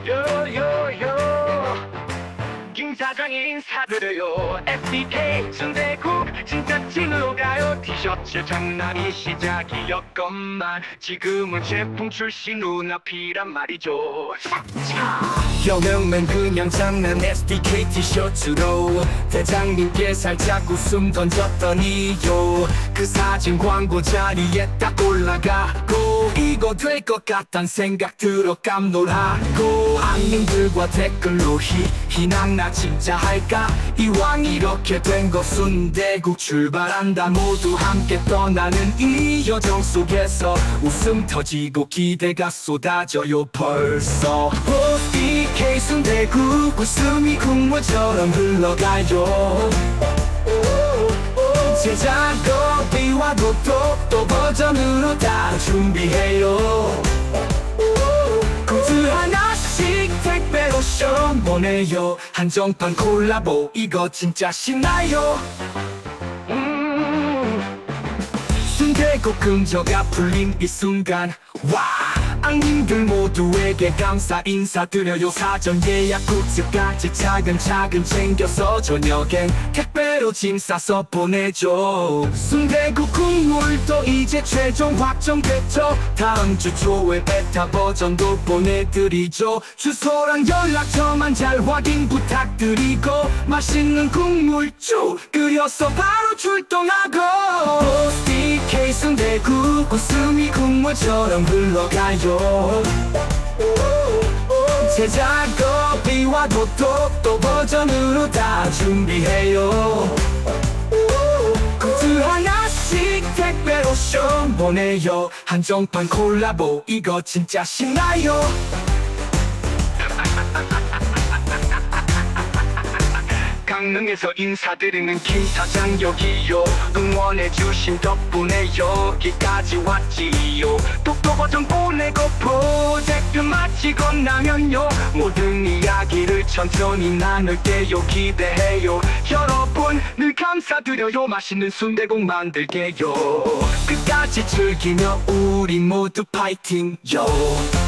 요요요 김 사장이 인사드려요. SDK 순대국 진짜 찐으로 가요. 티셔츠 장난이 시작이었건만 지금은 제품 출시 눈앞이란 말이죠. 영영맨 그냥 장난 SDK 티셔츠로 대장님께 살짝 웃음 던졌더니요 그 사진 광고 자리에 딱 올라가고 이거 될 것 같단 생각 들어 깜놀하고 악님들과 댓글로 희낙나 진짜 할까 이왕 이렇게 된 거 순대국 출발한다 모두 함께 떠나는 이 여정 속에서 웃음 터지고 기대가 쏟아져요 벌써 SDK 순대국 웃음이 국물처럼 흘러가요 제작업 비와도 또 버전으로 다 준비해요 굿즈 하나씩 택배로 셔 보내요 한정판 콜라보 이거 진짜 신나요 순대국 긍저가 풀린 이 순간 와 악님들 모두에게 감사 인사드려요 사전 예약 굿즈까지 차근차근 챙겨서 저녁엔 택배로 짐 싸서 보내줘 순대국 국물도 이제 최종 확정됐죠 다음 주 초에 베타 버전도 보내드리죠 주소랑 연락처만 잘 확인 부탁드리고 맛있는 국물 쭉 끓여서 바로 출동하고 SDK 순대국 웃음이 국물처럼 흘러가요 제작업 비와도 또 버전으로 다 준비해요 굿즈 하나씩 택배로 쇼 보내요 한정판 콜라보 이거 진짜 신나요 강릉에서 인사드리는 김 사장 여기요 응원해주신 덕분에 여기까지 왔지요 독도 버전 보내고 프로젝트 마치고 나면요 모든 이야기를 천천히 나눌게요 기대해요 여러분 늘 감사드려요 맛있는 순대국 만들게요 끝까지 즐기며 우리 모두 파이팅요